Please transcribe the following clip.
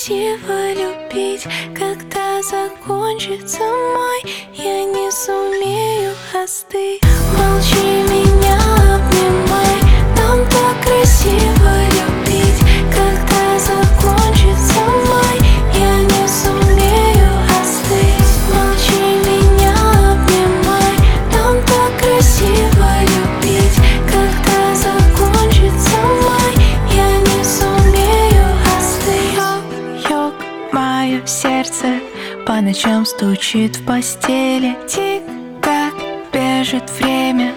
красиво любить. Когда закончится май, я не сумею остыть. Молчи, меня обнимай, нам так красиво любить. Когда закончится май, я не сумею остыть. Молчи, меня обнимай, нам так красиво любить. Когда закончится май, я не сумею остыть. Йог, мое сердце по ночам стучит в постели. Тик-так, бежит время,